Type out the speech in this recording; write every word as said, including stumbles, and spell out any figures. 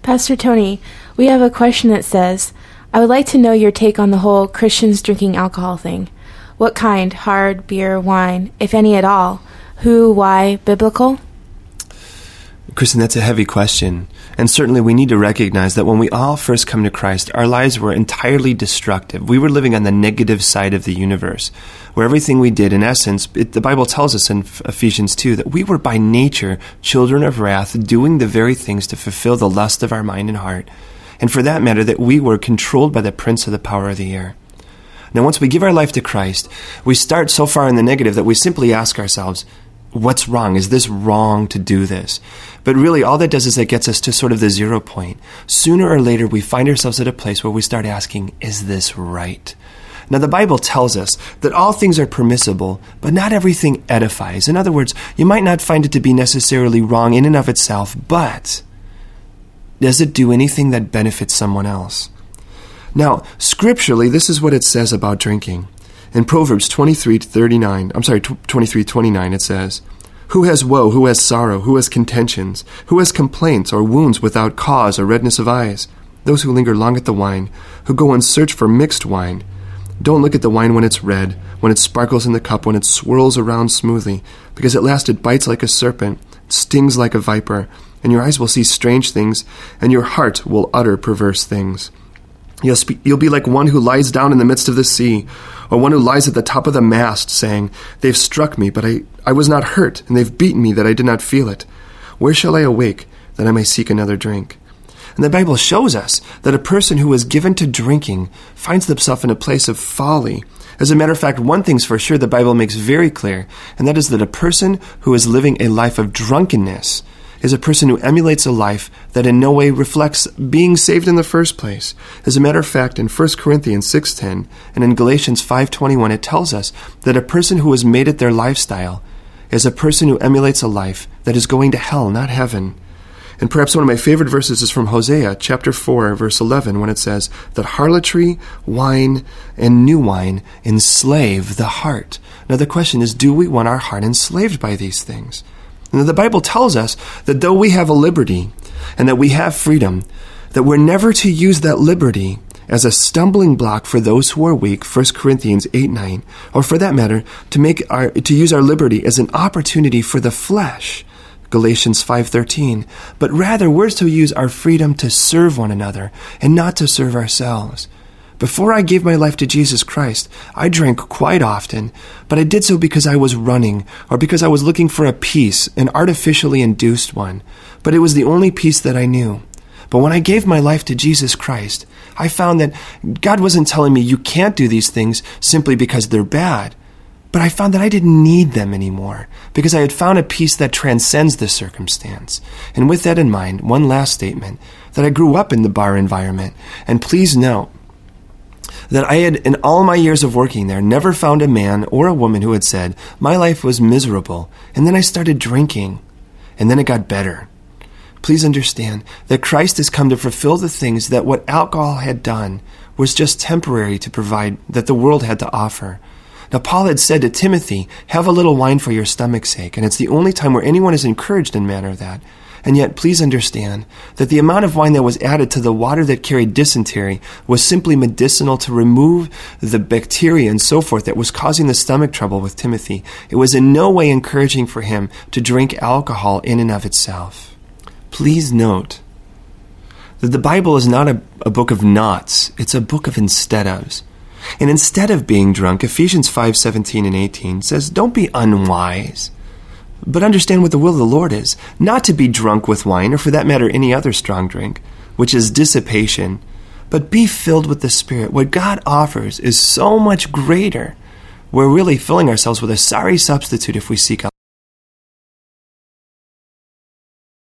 Pastor Tony, we have a question that says, I would like to know your take on the whole Christians drinking alcohol thing. What kind? Hard, beer, wine, if any at all? Who, why, biblical? Kristen, that's a heavy question. And certainly we need to recognize that when we all first come to Christ, our lives were entirely destructive. We were living on the negative side of the universe, where everything we did, in essence, it, the Bible tells us in Ephesians two that we were by nature children of wrath, doing the very things to fulfill the lust of our mind and heart. And for that matter, that we were controlled by the prince of the power of the air. Now, once we give our life to Christ, we start so far in the negative that we simply ask ourselves, what's wrong? Is this wrong to do this? But really, all that does is it gets us to sort of the zero point. Sooner or later, we find ourselves at a place where we start asking, is this right? Now, the Bible tells us that all things are permissible, but not everything edifies. In other words, you might not find it to be necessarily wrong in and of itself, but does it do anything that benefits someone else? Now, scripturally, this is what it says about drinking. In Proverbs twenty-three thirty-nine, I'm sorry, twenty-three twenty-nine, it says, Who has woe, who has sorrow, who has contentions, who has complaints or wounds without cause or redness of eyes? Those who linger long at the wine, who go and search for mixed wine. Don't look at the wine when it's red, when it sparkles in the cup, when it swirls around smoothly, because at last it bites like a serpent, stings like a viper, and your eyes will see strange things, and your heart will utter perverse things. You'll, spe- you'll be like one who lies down in the midst of the sea, or one who lies at the top of the mast, saying, They've struck me, but I, I was not hurt, and they've beaten me that I did not feel it. Where shall I awake, that I may seek another drink? And the Bible shows us that a person who is given to drinking finds themselves in a place of folly. As a matter of fact, one thing's for sure the Bible makes very clear, and that is that a person who is living a life of drunkenness is a person who emulates a life that in no way reflects being saved in the first place. As a matter of fact, in First Corinthians six ten and in Galatians five twenty-one, it tells us that a person who has made it their lifestyle is a person who emulates a life that is going to hell, not heaven. And perhaps one of my favorite verses is from Hosea chapter four, verse eleven, when it says that harlotry, wine, and new wine enslave the heart. Now the question is, do we want our heart enslaved by these things? And the Bible tells us that though we have a liberty and that we have freedom, that we're never to use that liberty as a stumbling block for those who are weak, First Corinthians eight nine, or for that matter, to make our to use our liberty as an opportunity for the flesh, Galatians five thirteen, but rather we're to use our freedom to serve one another and not to serve ourselves. Before I gave my life to Jesus Christ, I drank quite often, but I did so because I was running or because I was looking for a peace, an artificially induced one. But it was the only peace that I knew. But when I gave my life to Jesus Christ, I found that God wasn't telling me you can't do these things simply because they're bad. But I found that I didn't need them anymore because I had found a peace that transcends the circumstance. And with that in mind, one last statement, that I grew up in the bar environment. And please note that I had, in all my years of working there, never found a man or a woman who had said, my life was miserable, and then I started drinking, and then it got better. Please understand that Christ has come to fulfill the things that what alcohol had done was just temporary to provide, that the world had to offer. Now, Paul had said to Timothy, have a little wine for your stomach's sake, and it's the only time where anyone is encouraged in manner of that. And yet, please understand that the amount of wine that was added to the water that carried dysentery was simply medicinal to remove the bacteria and so forth that was causing the stomach trouble with Timothy. It was in no way encouraging for him to drink alcohol in and of itself. Please note that the Bible is not a, a book of nots. It's a book of instead-ofs. And instead of being drunk, Ephesians five seventeen and eighteen says, don't be unwise, but understand what the will of the Lord is, not to be drunk with wine, or for that matter, any other strong drink, which is dissipation, but be filled with the Spirit. What God offers is so much greater. We're really filling ourselves with a sorry substitute if we seek out